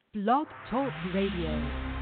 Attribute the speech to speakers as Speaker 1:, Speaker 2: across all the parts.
Speaker 1: Blog Talk Radio.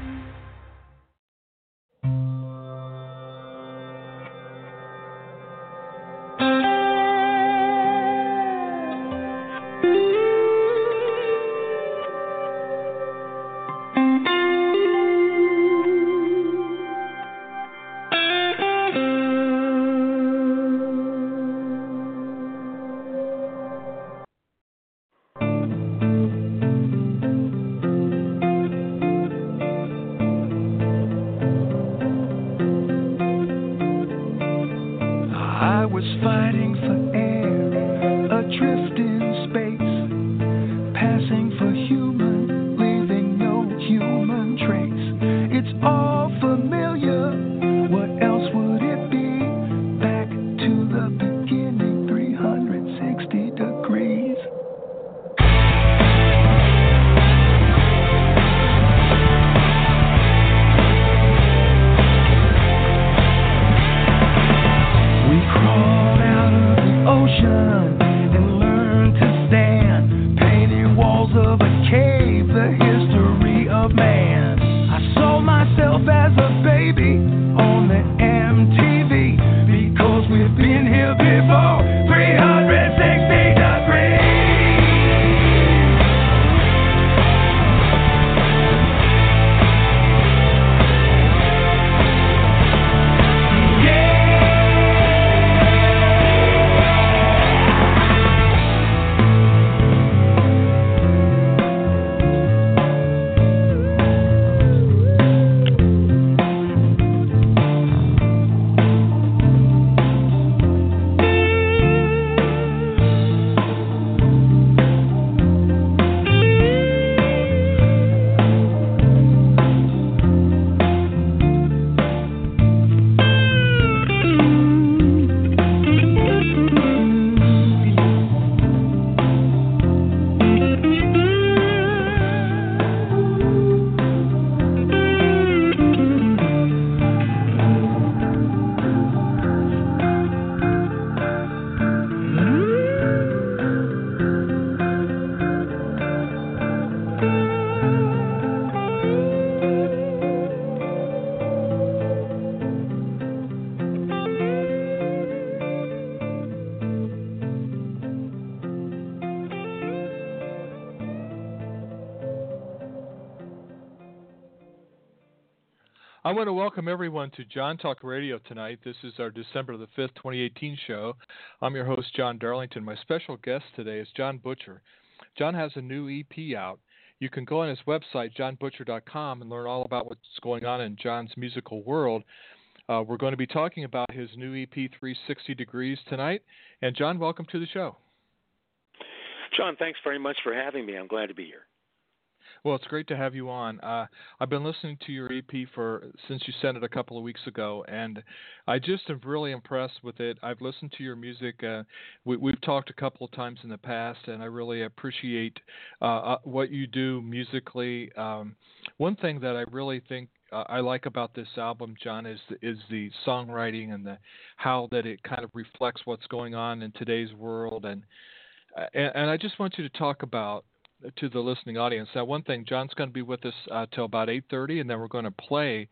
Speaker 2: I want to welcome everyone to John Talk Radio tonight. This is our December the 5th, 2018 show. I'm your host, John Darlington. My special guest today is John Butcher. John has a new EP out. You can go on his website, johnbutcher.com, and learn all about what's going on in John's musical world. We're going to be talking about his new EP, 360 Degrees, tonight. And John, welcome to the show.
Speaker 3: John, thanks very much for having me. I'm glad to be here.
Speaker 2: Well, it's great to have you on. I've been listening to your EP since you sent it a couple of weeks ago, and I just am really impressed with it. I've listened to your music. We've talked a couple of times in the past, and I really appreciate what you do musically. One thing that I really think I like about this album, John, is the songwriting and how that it kind of reflects what's going on in today's world, and I just want you to talk about to the listening audience. Now, one thing, John's going to be with us till about 8:30, and then we're going to play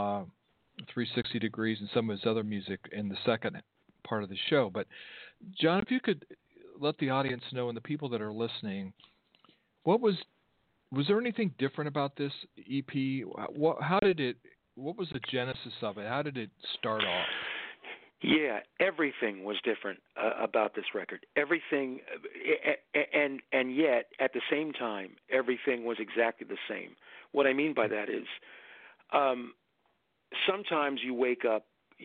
Speaker 2: 360 Degrees and some of his other music in the second part of the show. But, John, if you could let the audience know and the people that are listening, was there anything different about this EP? What was the genesis of it? How did it start off?
Speaker 3: Yeah, everything was different about this record. Everything, and yet at the same time, everything was exactly the same. What I mean by that is, sometimes you wake up,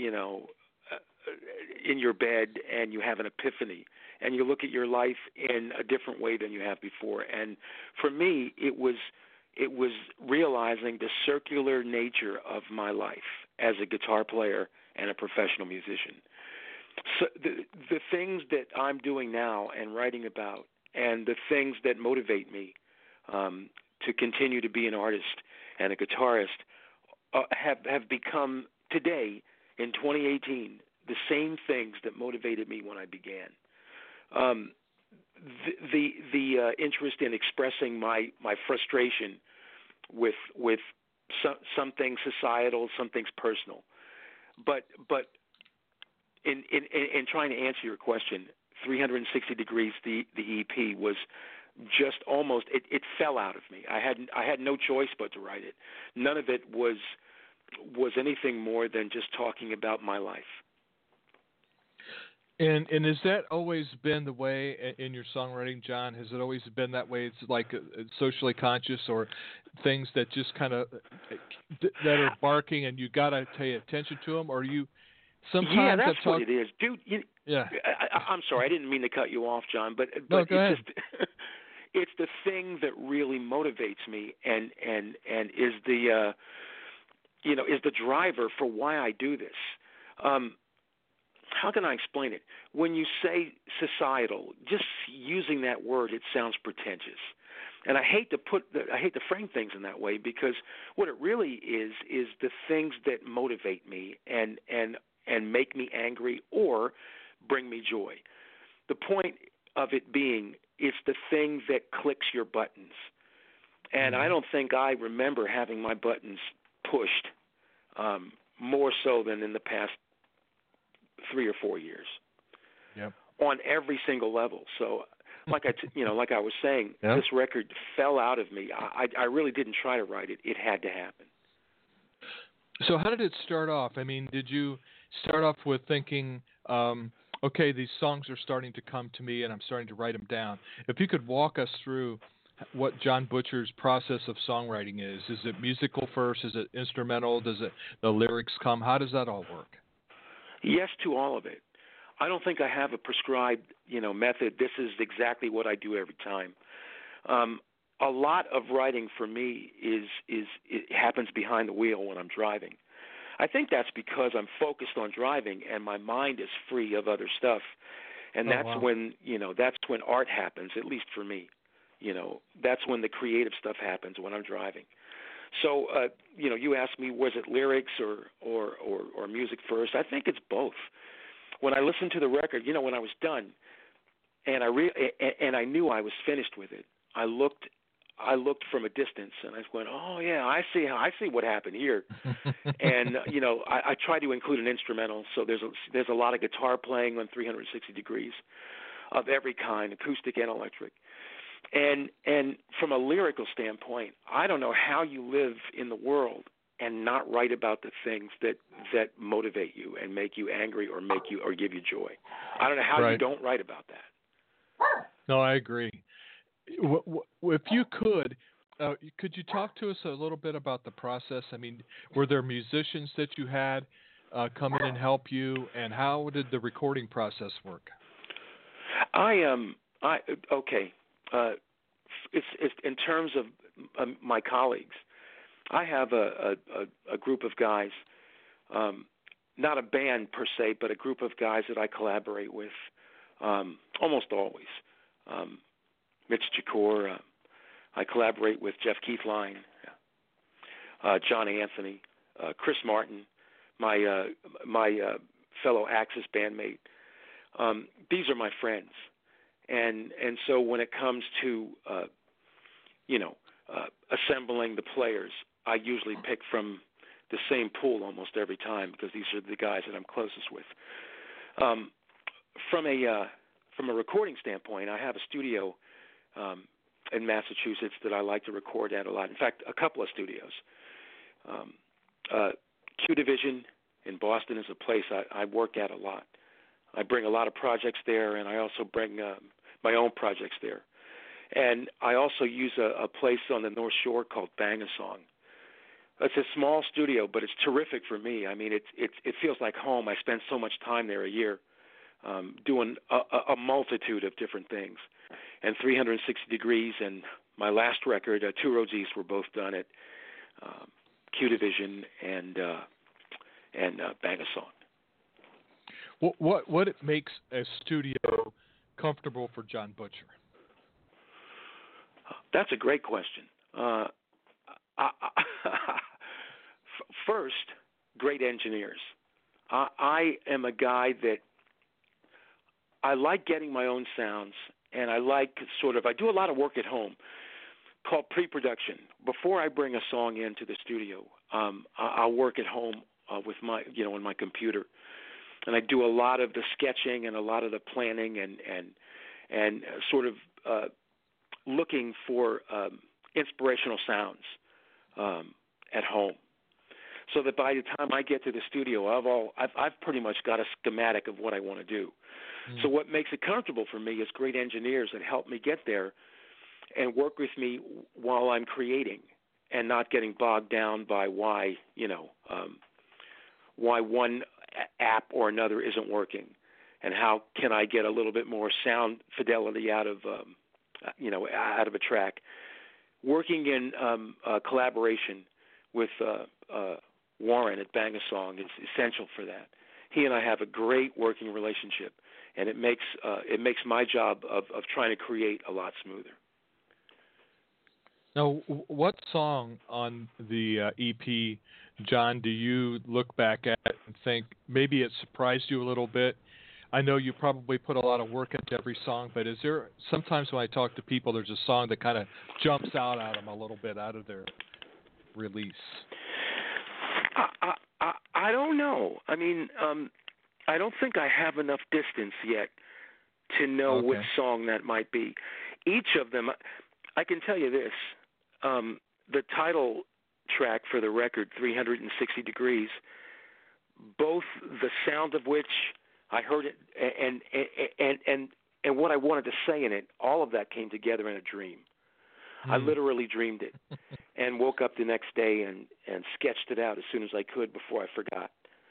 Speaker 3: in your bed and you have an epiphany, and you look at your life in a different way than you have before. And for me, it was realizing the circular nature of my life as a guitar player and a professional musician. So the things that I'm doing now and writing about, and the things that motivate me to continue to be an artist and a guitarist, have become today in 2018 the same things that motivated me when I began. the interest in expressing my frustration with some things societal, some things personal. But in trying to answer your question, 360 Degrees, the EP was just almost it fell out of me. I had no choice but to write it. None of it was anything more than just talking about my life.
Speaker 2: And has that always been the way in your songwriting, John? Has it always been that way? It's like socially conscious, or things that just kind of that are barking and you got to pay attention to them, or you sometimes?
Speaker 3: Yeah, that's what it is, dude.
Speaker 2: Yeah.
Speaker 3: I'm sorry, I didn't mean to cut you off, John, but
Speaker 2: no, go ahead.
Speaker 3: Just it's the thing that really motivates me and is the is the driver for why I do this. How can I explain it? When you say societal, just using that word, it sounds pretentious. And I hate to frame things in that way, because what it really is the things that motivate me and make me angry or bring me joy. The point of it being, it's the thing that clicks your buttons. And I don't think I remember having my buttons pushed more so than in the past 3 or 4 years.
Speaker 2: Yep.
Speaker 3: On every single level. So, like I was saying,
Speaker 2: yep.
Speaker 3: This record fell out of me. I really didn't try to write it. It had to happen.
Speaker 2: So how did it start off? I mean, did you start off with thinking, okay, these songs are starting to come to me and I'm starting to write them down? If you could walk us through what John Butcher's process of songwriting is it musical first? Is it instrumental? Does the lyrics come? How does that all work?
Speaker 3: Yes to all of it. I don't think I have a prescribed, method. This is exactly what I do every time. A lot of writing for me it happens behind the wheel when I'm driving. I think that's because I'm focused on driving and my mind is free of other stuff. And that's when art happens, at least for me. That's when the creative stuff happens, when I'm driving. So, you asked me, was it lyrics or music first? I think it's both. When I listened to the record, when I was done, and I knew I was finished with it, I looked from a distance and I went, oh yeah, I see what happened here. And I try to include an instrumental, so there's a lot of guitar playing on 360 Degrees of every kind, acoustic and electric. And from a lyrical standpoint, I don't know how you live in the world and not write about the things that motivate you and make you angry or give you joy. I don't know how you don't write about that.
Speaker 2: No, I agree. If you could you talk to us a little bit about the process? I mean, were there musicians that you had come in and help you, and how did the recording process work?
Speaker 3: It's in terms of my colleagues. I have a group of guys, not a band per se, but a group of guys that I collaborate with almost always. Mitch Jakor, I collaborate with Jeff Keithline, John Anthony, Chris Martin, my fellow Axis bandmate. These are my friends. And so when it comes to assembling the players, I usually pick from the same pool almost every time, because these are the guys that I'm closest with. From a recording standpoint, I have a studio in Massachusetts that I like to record at a lot. In fact, a couple of studios. Q Division in Boston is a place I work at a lot. I bring a lot of projects there, and I also bring my own projects there. And I also use a place on the North Shore called Bang-A-Song. It's a small studio, but it's terrific for me. I mean, it feels like home. I spend so much time there a year doing a multitude of different things. And 360 Degrees and my last record, Two Roads East, were both done at Q Division and Bang-A-Song.
Speaker 2: What makes a studio comfortable for John Butcher?
Speaker 3: That's a great question. First, great engineers. I am a guy that I like getting my own sounds and I like I do a lot of work at home called pre-production. Before I bring a song into the studio, I'll work at home with my, on my computer, and I do a lot of the sketching and a lot of the planning and looking for inspirational sounds at home, so that by the time I get to the studio, I've pretty much got a schematic of what I want to do. So what makes it comfortable for me is great engineers that help me get there and work with me while I'm creating, and not getting bogged down by why one app or another isn't working, and how can I get a little bit more sound fidelity out of a track. Working in collaboration with Warren at Bang a Song is essential for that. He and I have a great working relationship, and it makes my job of trying to create a lot smoother.
Speaker 2: Now, what song on the EP, John, do you look back at and think maybe it surprised you a little bit? I know you probably put a lot of work into every song, but is there sometimes when I talk to people, there's a song that kind of jumps out at them a little bit out of their release?
Speaker 3: I don't know. I mean, I don't think I have enough distance yet to know which song that might be. Each of them, I can tell you this. The title track for the record, 360 Degrees, both the sound of which I heard it and what I wanted to say in it, all of that came together in a dream. I literally dreamed it and woke up the next day and sketched it out as soon as I could before I forgot.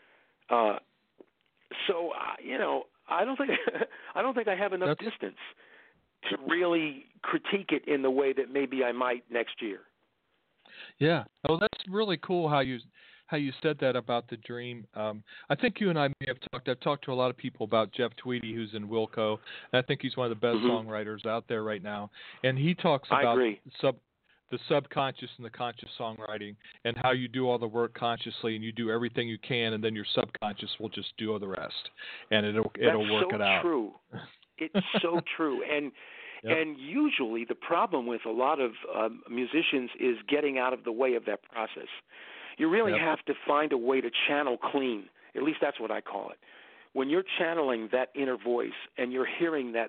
Speaker 3: So I don't think I have enough distance to really critique it in the way that maybe I might next year.
Speaker 2: Yeah. Oh, that's really cool how you said that about the dream. I think you and I may have talked. I've talked to a lot of people about Jeff Tweedy, who's in Wilco, and I think he's one of the best songwriters out there right now. And he talks about the subconscious and the conscious songwriting, and how you do all the work consciously and you do everything you can, and then your subconscious will just do all the rest, and it'll work it out.
Speaker 3: True. It's so true. And and usually the problem with a lot of musicians is getting out of the way of that process. You really have to find a way to channel clean. At least that's what I call it. When you're channeling that inner voice and you're hearing that,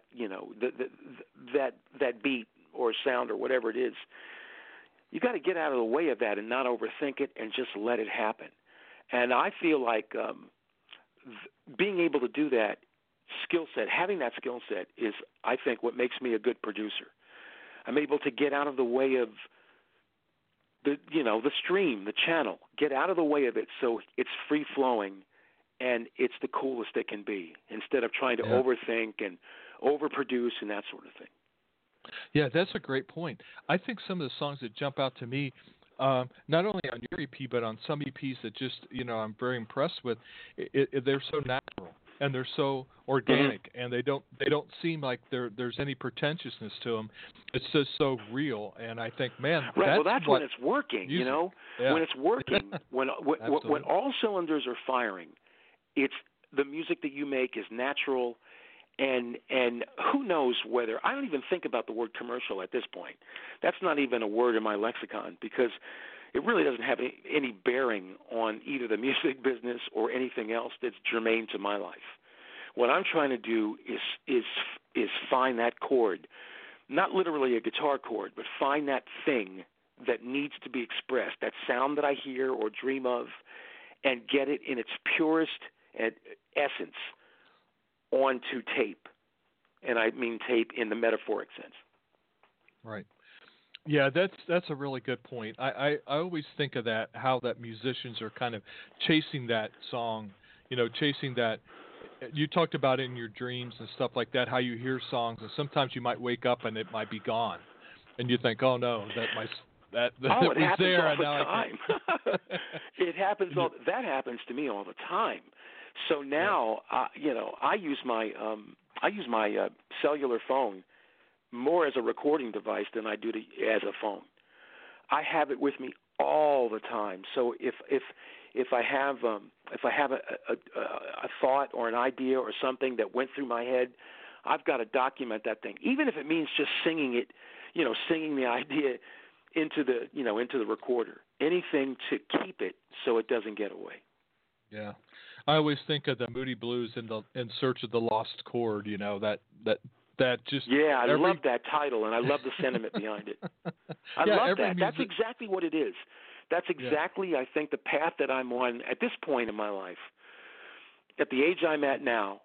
Speaker 3: that beat or sound or whatever it is, you got to get out of the way of that and not overthink it and just let it happen. And I feel like being able to do that skill set, having that skill set is, I think, what makes me a good producer. I'm able to get out of the way of the stream, the channel, get out of the way of it so it's free flowing and it's the coolest it can be, instead of trying to overthink and overproduce and that sort of thing.
Speaker 2: Yeah, that's a great point. I think some of the songs that jump out to me, not only on your EP, but on some EPs that just, I'm very impressed with, they're so natural and they're so organic, and they don't seem like there's any pretentiousness to them. It's just so real, and I think, man,
Speaker 3: that's when it's working. When it's working, when all cylinders are firing, it's the music that you make is natural. And who knows whether – I don't even think about the word commercial at this point. That's not even a word in my lexicon, because it really doesn't have any bearing on either the music business or anything else that's germane to my life. What I'm trying to do is find that chord, not literally a guitar chord, but find that thing that needs to be expressed, that sound that I hear or dream of, and get it in its purest essence onto tape, and I mean tape in the metaphoric sense. Right.
Speaker 2: Yeah, that's a really good point. I always think of that, how that musicians are kind of chasing that song, chasing that. You talked about it in your dreams and stuff like that, how you hear songs, and sometimes you might wake up and it might be gone, and you think, oh no, that
Speaker 3: it
Speaker 2: was
Speaker 3: happens
Speaker 2: there,
Speaker 3: all the time. It happens that happens to me all the time. So now, I use my cellular phone more as a recording device than I do as a phone. I have it with me all the time. So if I have a thought or an idea or something that went through my head, I've got to document that thing, even if it means just singing it, singing the idea into the recorder. Anything to keep it so it doesn't get away.
Speaker 2: Yeah, I always think of the Moody Blues in Search of the Lost Chord. That just
Speaker 3: I love that title, and I love the sentiment behind it. I love that. That's exactly what it is. That's exactly, I think, the path that I'm on at this point in my life, at the age I'm at now.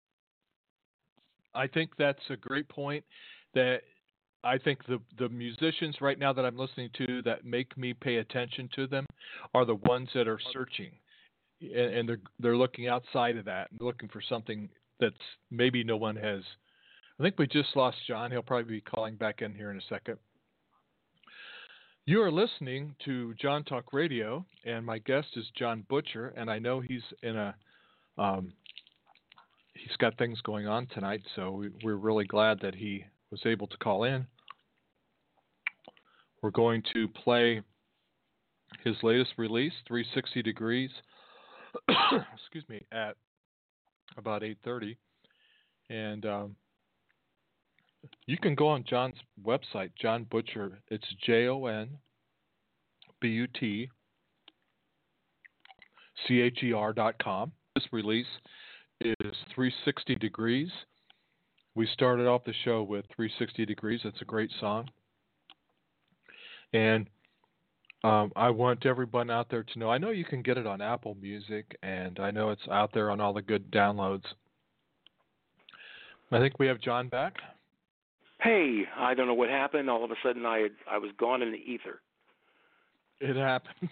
Speaker 2: I think that's a great point. That I think the musicians right now that I'm listening to that make me pay attention to them are the ones that are searching, and they're looking outside of that and looking for something that's maybe no one has. I think we just lost John. He'll probably be calling back in here in a second. You are listening to John Talk Radio, and my guest is John Butcher, and I know he's in he's got things going on tonight, so we're really glad that he was able to call in. We're going to play his latest release, 360 Degrees, excuse me, at about 8:30, and you can go on John's website, John Butcher. It's JONBUTCHER.com. This release is 360 Degrees. We started off the show with 360 Degrees. It's a great song. And I want everyone out there to know, I know you can get it on Apple Music, and I know it's out there on all the good downloads. I think we have John back.
Speaker 3: Hey, I don't know what happened. All of a sudden, I was gone in the ether.
Speaker 2: It happens.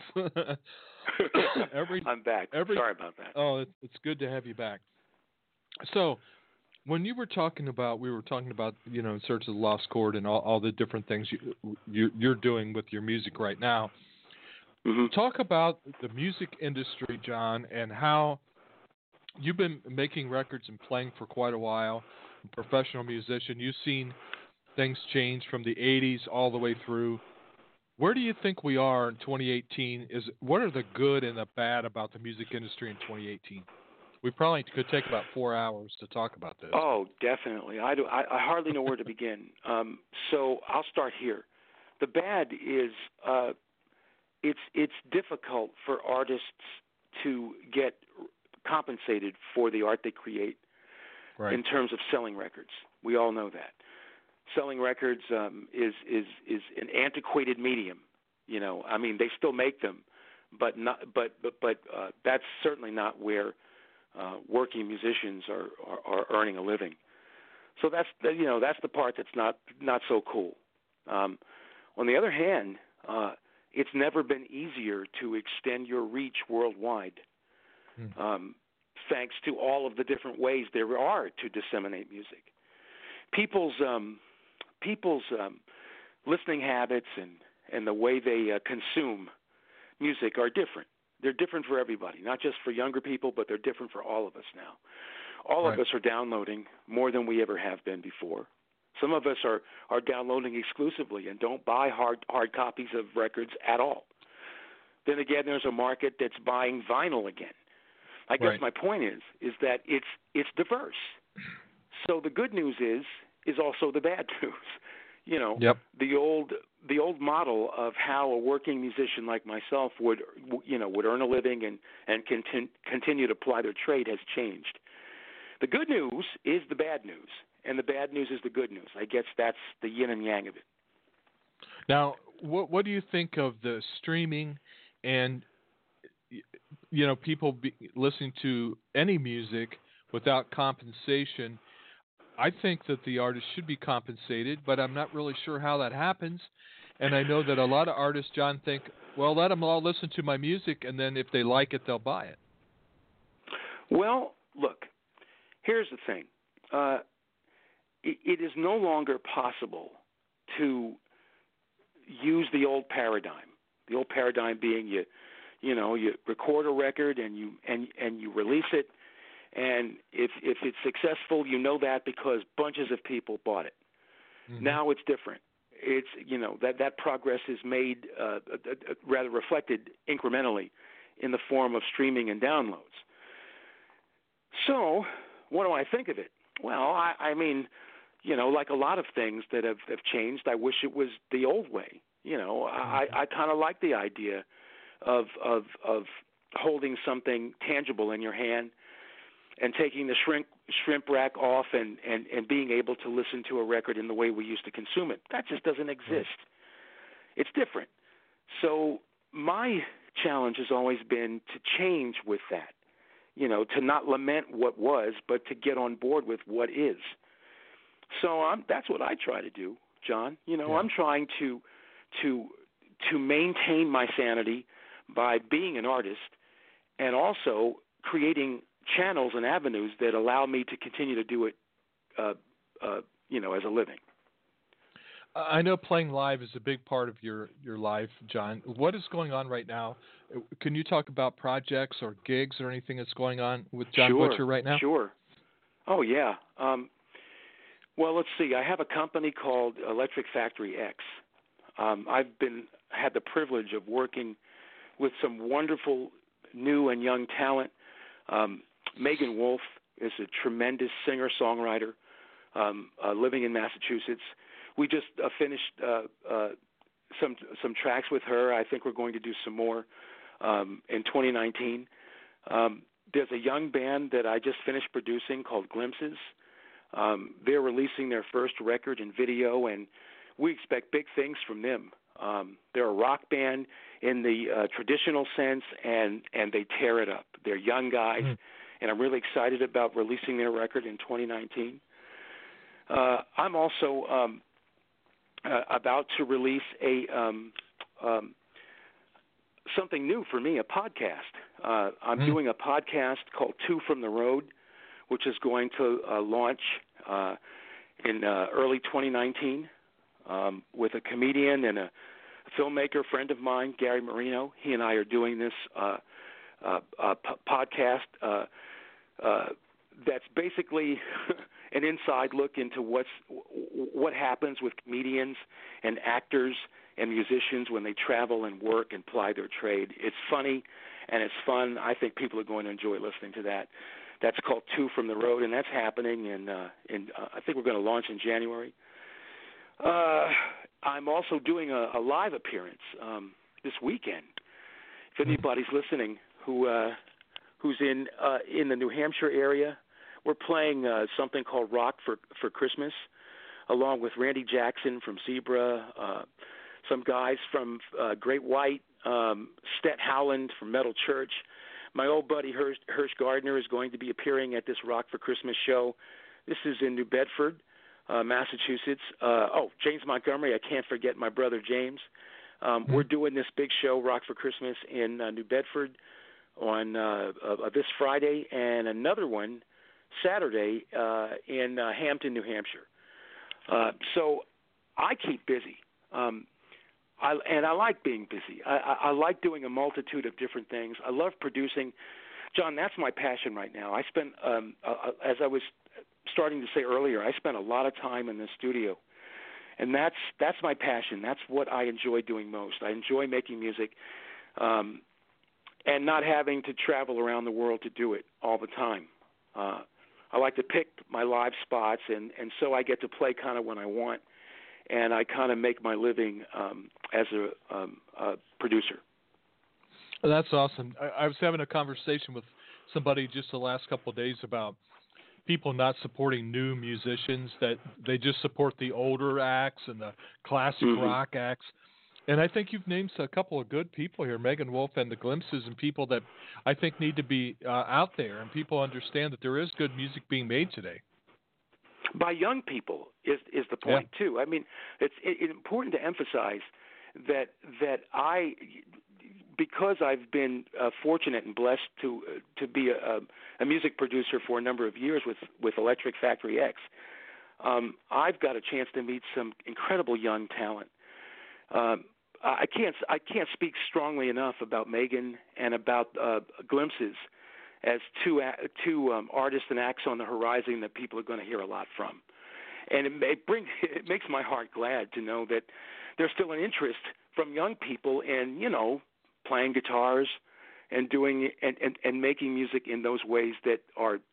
Speaker 3: I'm back. Sorry about that.
Speaker 2: Oh, it's good to have you back. So, when we were talking about, in Search of the Lost Chord and all the different things you're doing with your music right now.
Speaker 3: Mm-hmm.
Speaker 2: Talk about the music industry, John, and how you've been making records and playing for quite a while. A professional musician, you've seen things change from the 80s all the way through. Where do you think we are in 2018? What are the good and the bad about the music industry in 2018? We probably could take about 4 hours to talk about this.
Speaker 3: Oh, definitely. I hardly know where to begin. So I'll start here. The bad is it's difficult for artists to get compensated for the art they create. Right. In terms of selling records. We all know that. Selling records is an antiquated medium. I mean, they still make them, but that's certainly not where working musicians are earning a living. So that's the part that's not so cool. On the other hand, it's never been easier to extend your reach worldwide. Thanks to all of the different ways there are to disseminate music. People's listening habits and the way they consume music are different. They're different for everybody, not just for younger people, but they're different for all of us now. All of us are downloading more than we ever have been before. Some of us are downloading exclusively and don't buy hard copies of records at all. Then again, there's a market that's buying vinyl again. I guess my point is that it's diverse. So the good news is also the bad news. The old model of how a working musician like myself would earn a living and continue to ply their trade has changed. The good news is the bad news, and the bad news is the good news. I guess that's the yin and yang of it.
Speaker 2: Now, what do you think of the streaming and people listening to any music without compensation? I think that the artist should be compensated, but I'm not really sure how that happens. And I know that a lot of artists, John, think, well, let them all listen to my music, and then if they like it, they'll buy it.
Speaker 3: Well, look, here's the thing. It is no longer possible to use the old paradigm. The old paradigm being you record a record and you release it, and if it's successful, you know that because bunches of people bought it. Mm-hmm. Now it's different. It's that progress is made rather reflected incrementally in the form of streaming and downloads. So what do I think of it? Well, I mean, like a lot of things that have changed, I wish it was the old way. I kind of like the idea of holding something tangible in your hand and taking the shrimp rack off and being able to listen to a record in the way we used to consume it. That just doesn't exist. It's different. So my challenge has always been to change with that, to not lament what was, but to get on board with what is. So that's what I try to do, John. I'm trying to maintain my sanity by being an artist and also creating channels and avenues that allow me to continue to do it, as a living.
Speaker 2: I know playing live is a big part of your life, John. What is going on right now? Can you talk about projects or gigs or anything that's going on with John Butcher right now?
Speaker 3: Sure. Oh, yeah. Well, let's see. I have a company called Electric Factory X. I've had the privilege of working with some wonderful new and young talent. Megan Wolf is a tremendous singer-songwriter living in Massachusetts. We just finished some tracks with her. I think we're going to do some more in 2019. There's a young band that I just finished producing called Glimpses. They're releasing their first record and video, and we expect big things from them. They're a rock band in the traditional sense, and they tear it up. They're young guys, and I'm really excited about releasing their record in 2019. I'm also about to release something new for me, a podcast. I'm doing a podcast called Two from the Road, which is going to launch in early 2019 with a comedian and a filmmaker friend of mine, Gary Marino. He and I are doing this podcast that's basically an inside look into what happens with comedians and actors and musicians when they travel and work and ply their trade. It's funny and it's fun. I think people are going to enjoy listening to that. That's called Two from the Road, and that's happening I think we're going to launch in January. I'm also doing a live appearance this weekend. If anybody's listening who's in the New Hampshire area, we're playing something called Rock for Christmas, along with Randy Jackson from Zebra, some guys from Great White, Stet Howland from Metal Church. My old buddy Hirsch Gardner is going to be appearing at this Rock for Christmas show. This is in New Bedford, Massachusetts. James Montgomery, I can't forget my brother James. We're doing this big show, Rock for Christmas, in New Bedford on this Friday, and another one Saturday in Hampton, New Hampshire. So I keep busy. I like being busy. I like doing a multitude of different things. I love producing. John, that's my passion right now. I spend, as I was starting to say earlier, I spend a lot of time in the studio. And that's my passion. That's what I enjoy doing most. I enjoy making music and not having to travel around the world to do it all the time. I like to pick my live spots, and so I get to play kind of when I want, and I kind of make my living as a producer.
Speaker 2: That's awesome. I was having a conversation with somebody just the last couple of days about people not supporting new musicians, that they just support the older acts and the classic rock acts. And I think you've named a couple of good people here, Megan Wolf and the Glimpses, and people that I think need to be out there, and people understand that there is good music being made today.
Speaker 3: By young people is the point, too. I mean, it's important to emphasize that I, because I've been fortunate and blessed to be a music producer for a number of years with Electric Factory X, I've got a chance to meet some incredible young talent. I can't speak strongly enough about Megan and about Glimpses as two artists and acts on the horizon that people are going to hear a lot from. And it makes my heart glad to know that there's still an interest from young people in, playing guitars and doing and making music in those ways that are,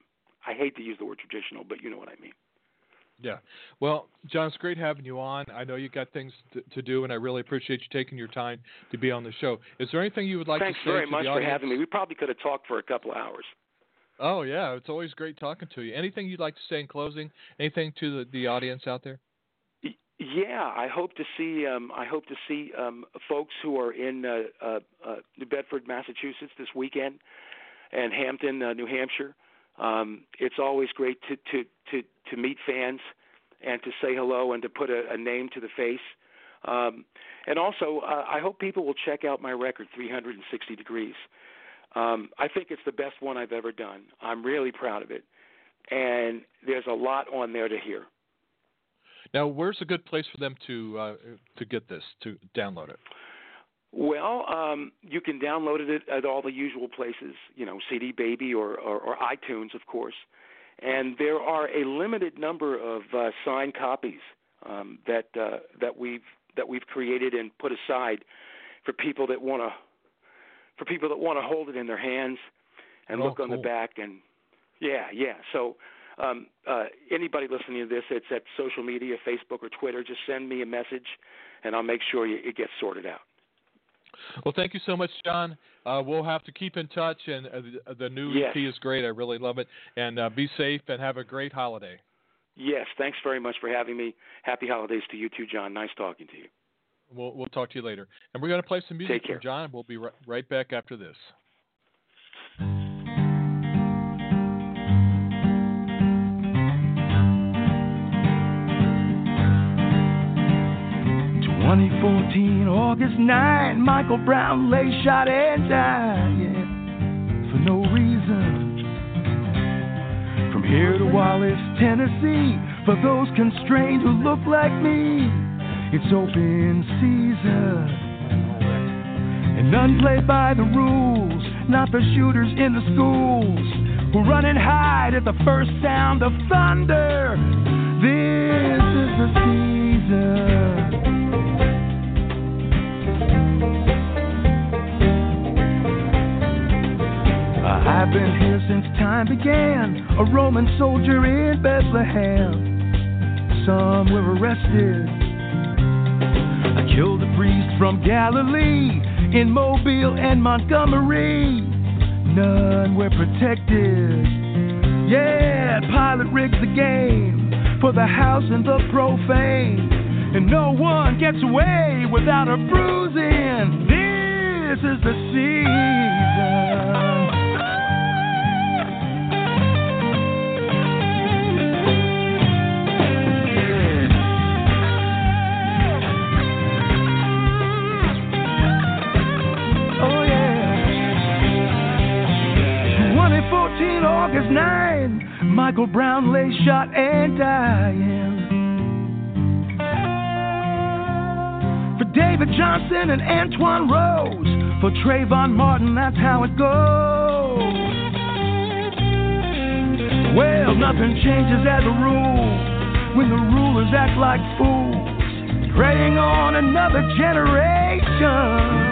Speaker 3: I hate to use the word traditional, but you know what I mean.
Speaker 2: Yeah. Well, John, it's great having you on. I know you got things to do, and I really appreciate you taking your time to be on the show. Is there anything you would like
Speaker 3: Thanks
Speaker 2: to say
Speaker 3: very
Speaker 2: to
Speaker 3: much
Speaker 2: the
Speaker 3: for
Speaker 2: audience?
Speaker 3: having me. We probably could have talked for a couple of hours.
Speaker 2: Oh, yeah. It's always great talking to you. Anything you'd like to say in closing? Anything to the audience out there?
Speaker 3: Yeah, I hope to see folks who are in New Bedford, Massachusetts this weekend, and Hampton, New Hampshire. It's always great to meet fans and to say hello and to put a name to the face. And also, I hope people will check out my record, 360 Degrees. I think it's the best one I've ever done. I'm really proud of it, and there's a lot on there to hear.
Speaker 2: Now, where's a good place for them to get this, to download it?
Speaker 3: Well, you can download it at all the usual places, CD Baby or iTunes, of course. And there are a limited number of signed copies that we've created and put aside for people that want to hold it in their hands and look on the back. And yeah. So anybody listening to this, it's at social media, Facebook or Twitter. Just send me a message, and I'll make sure it gets sorted out.
Speaker 2: Well, thank you so much, John. We'll have to keep in touch, and the new EP is great. I really love it. And be safe and have a great holiday. Yes, thanks very much for having me. Happy holidays to you too, John. Nice talking to you. We'll talk to you later. And we're going to play some music from John. We'll be right back after this.
Speaker 4: August 9, Michael Brown lay shot and died, for no reason. From here to Wallace, Tennessee, for those constrained who look like me, it's open season. And none play by the rules, not the shooters in the schools, who run and hide at the first sound of thunder. This is the season. I've been here since time began, a Roman soldier in Bethlehem. Some were arrested. I killed a priest from Galilee, in Mobile and Montgomery. None were protected. Yeah, Pilate rigged the game for the house and the profane, and no one gets away without a bruising. This is the season. August 9, Michael Brown lay shot and dying. For David Johnson and Antoine Rose, for Trayvon Martin, that's how it goes. Well, nothing changes as a rule when the rulers act like fools, preying on another generation.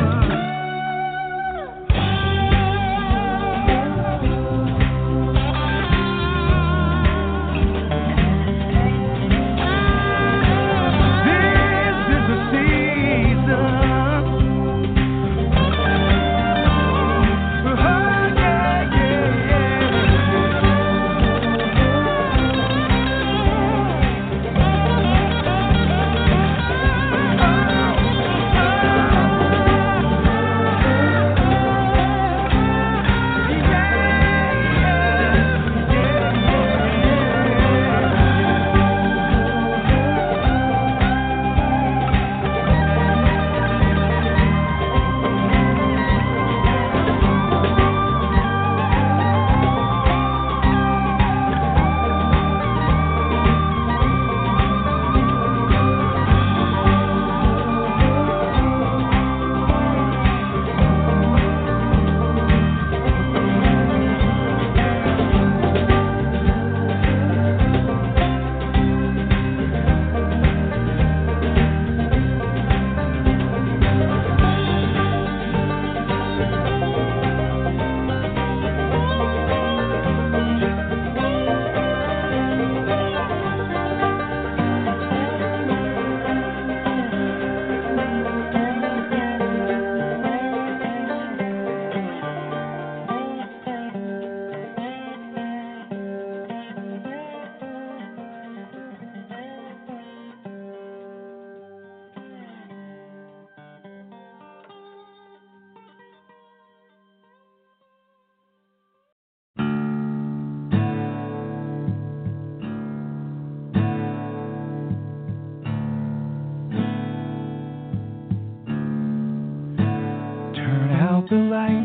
Speaker 4: the light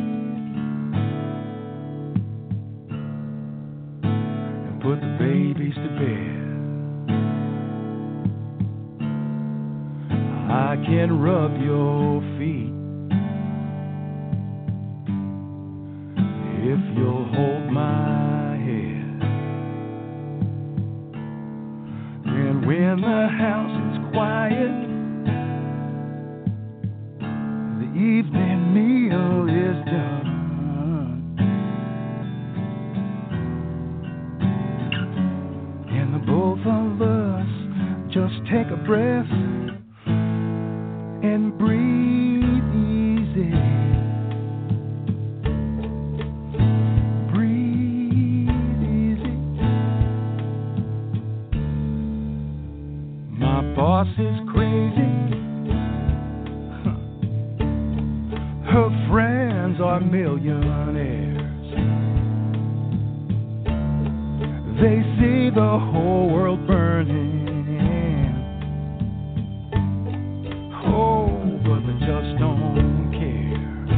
Speaker 4: and put the babies to bed. I can rub your feet if you'll hold my head. And when the house is quiet, the evening meal is done, and the both of us just take a breath and breathe easy. Breathe easy. My boss is crazy. Her friends are millionaires. They see the whole world burning. Oh, but they just don't care.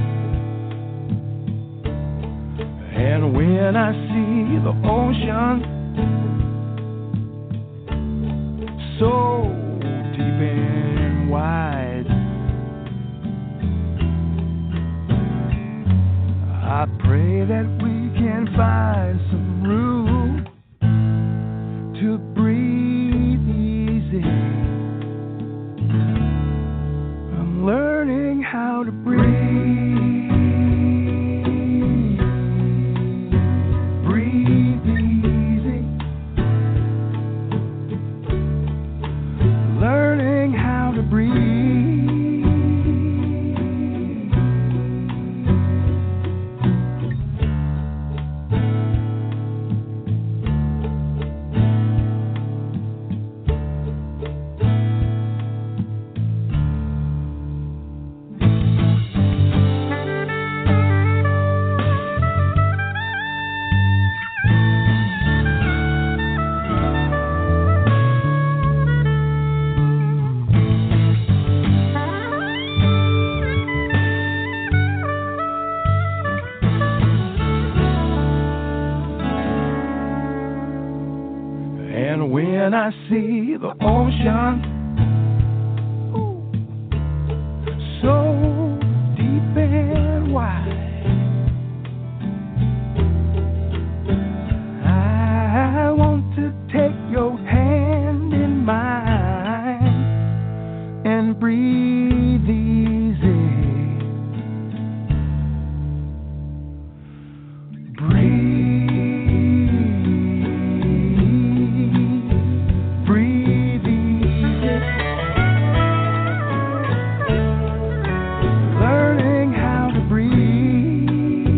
Speaker 4: And when I see the ocean so deep and wide, I pray that we can find some room to breathe easy. I'm learning how to breathe. Breathe easy. Learning how to breathe. And when I see the ocean so deep and wide, I want to take your hand in mine and breathe easy. Breathe easy. Learning how to breathe.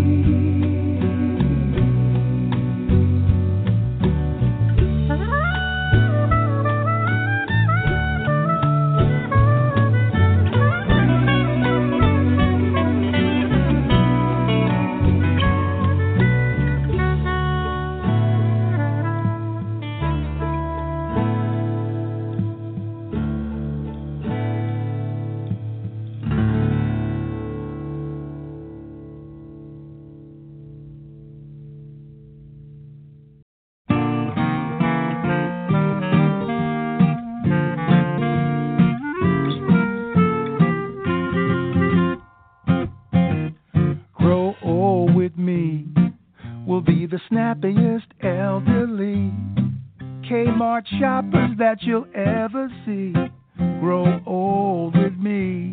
Speaker 4: Grow old with me. We'll be the snappiest elderly Kmart shoppers that you'll ever see. Grow old with me.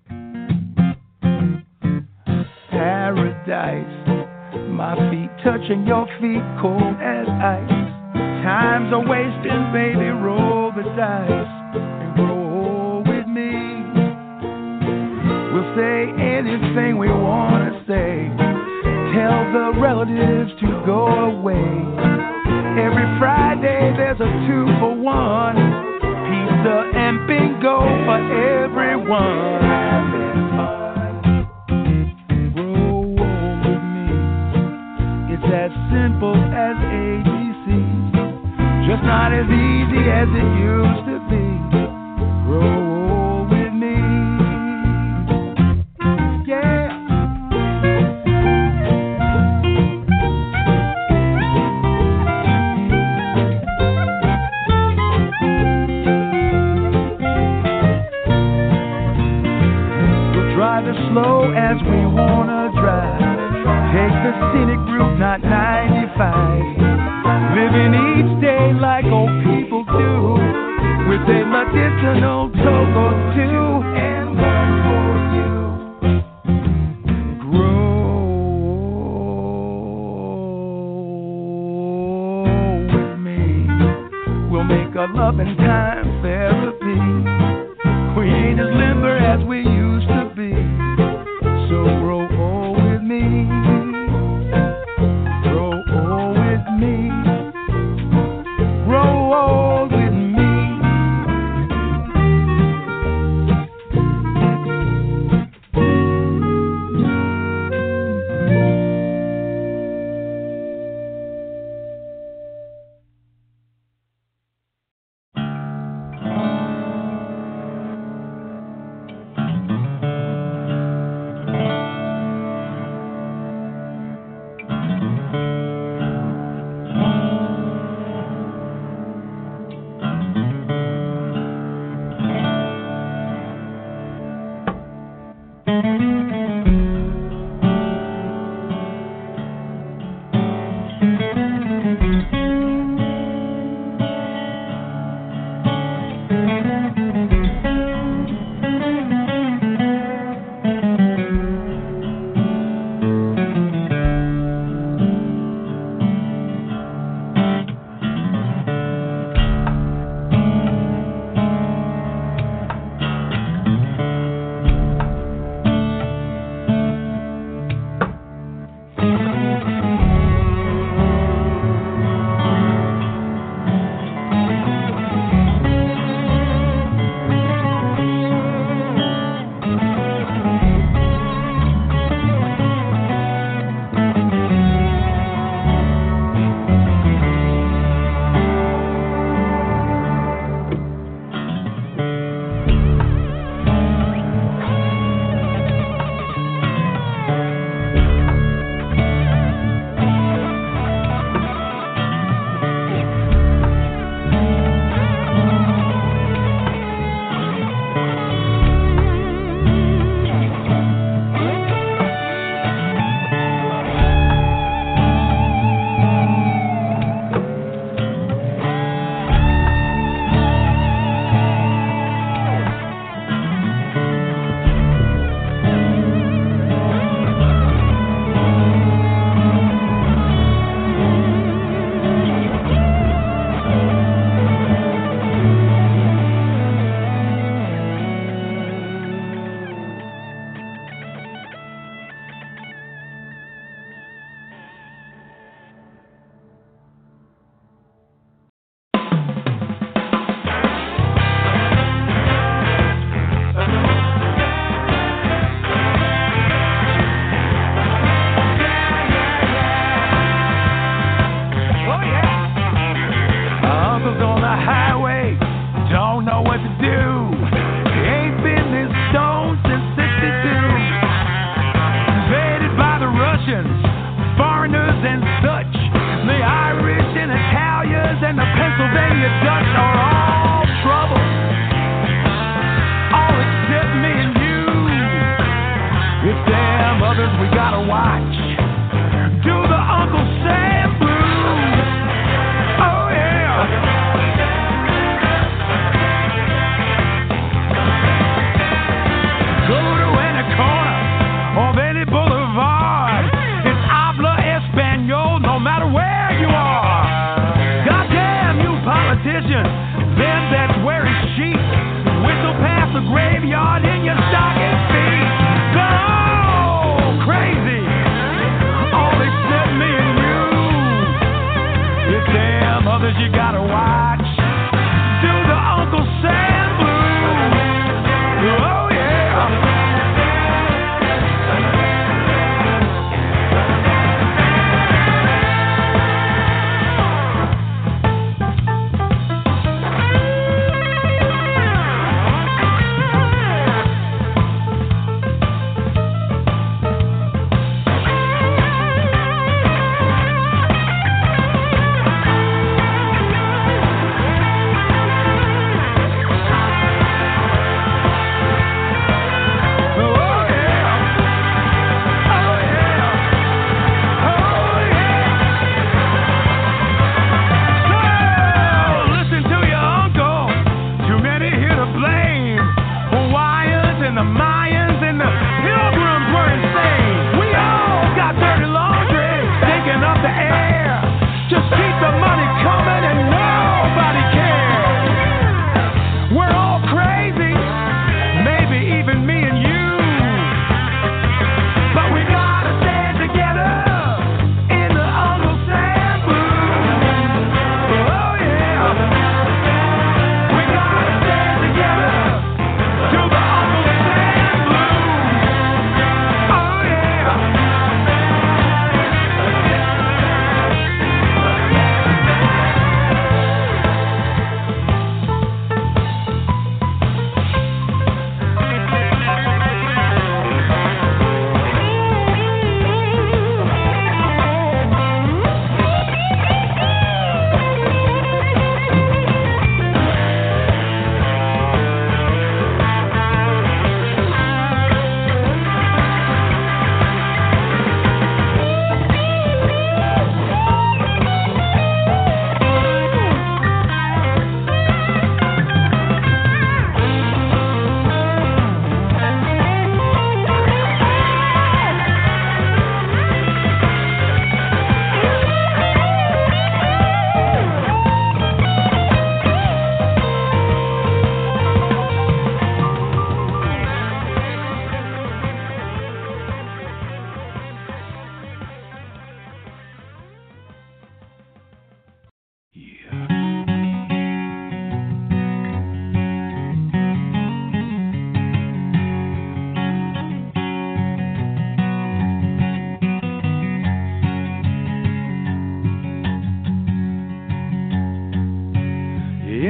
Speaker 4: Paradise. My feet touching your feet, cold as ice. Times are wasting, baby, roll the dice and grow old with me. We'll say anything we want to say. Tell the relatives to go away. Every Friday there's a 2-for-1. Pizza and bingo for everyone. Grow old with me. It's as simple as ABC. Just not as easy as it used to be. Grow old with me. Yeah. drive as slow as we wanna drive. Take the scenic route, not 95. Living each day like old people do, with a medicinal toke or two, and one for you. Grow with me. We'll make a loving time therapy. We ain't as limber as we used to be. So grow old with me. Grow old with me. Grow old with me.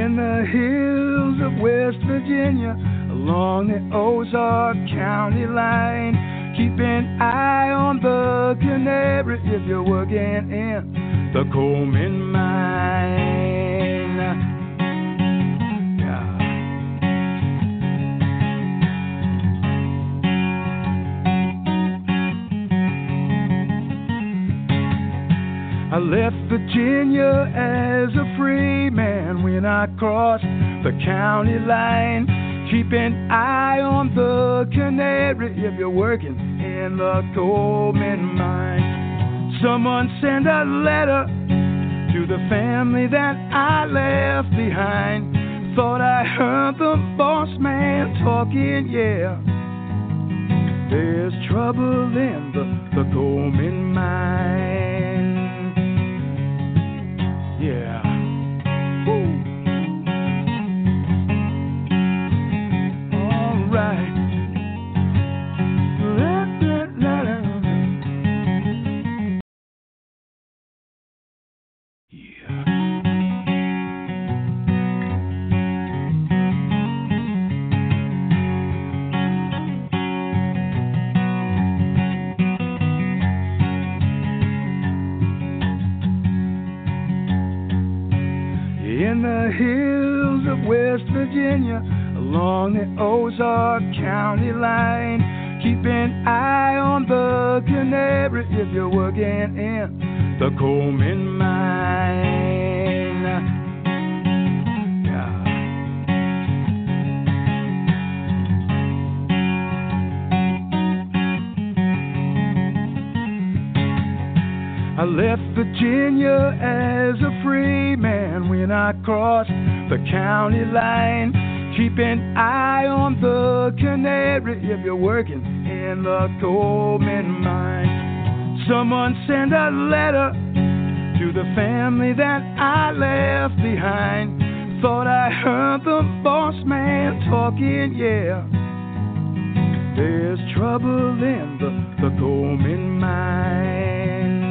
Speaker 4: In the hills of West Virginia, along the Ozark County line, keep an eye on the canary if you're working in the coal mine. Yeah. I left Virginia as a free man when I crossed the county line. Keep an eye on the canary if you're working in the coal mine. Someone send a letter to the family that I left behind. Thought I heard the boss man talking, yeah. There's trouble in the coal mine. Yeah. Woo. All right. In the hills of West Virginia, along the Ozark County line, keep an eye on the canary if you're working in the coal mine. Yeah. I left Virginia as a free man when I crossed the county line. Keep an eye on the canary if you're working in the coal mine. Someone send a letter to the family that I left behind. Thought I heard the boss man talking, yeah. There's trouble in the coal mine.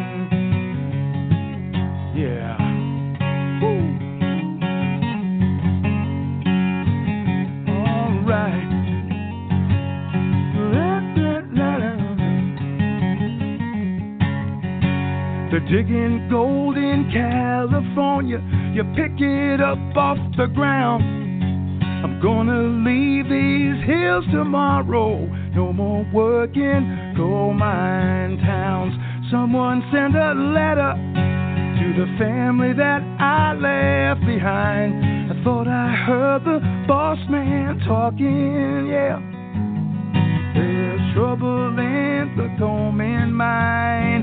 Speaker 4: Yeah. Woo. All right. They're digging gold in California. You pick it up off the ground. I'm gonna leave these hills tomorrow. No more working coal mine towns. Someone send a letter to the family that I left behind. I thought I heard the boss man talking, yeah. There's trouble in the coal mine.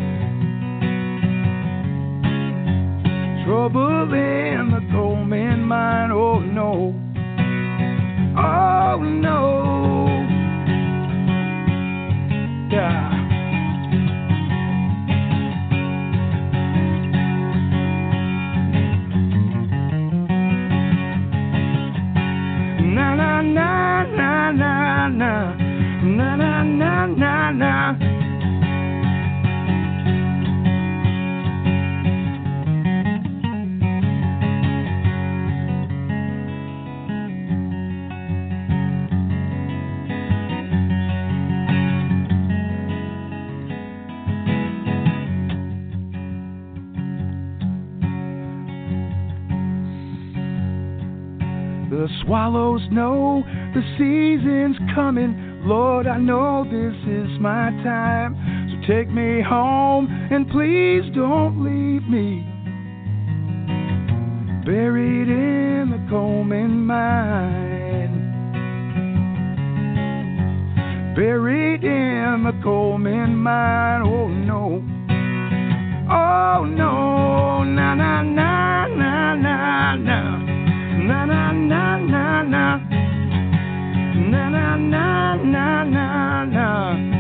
Speaker 4: Trouble in the coal mine, oh no. Oh no. Yeah. Na na na na na na na na na na na. The swallows know the season's coming. Lord, I know this is my time. So take me home and please don't leave me buried in the coal mine. Buried in the coal mine. Oh no. Oh no. Na na na na na na. Na na na na na na na na na na na.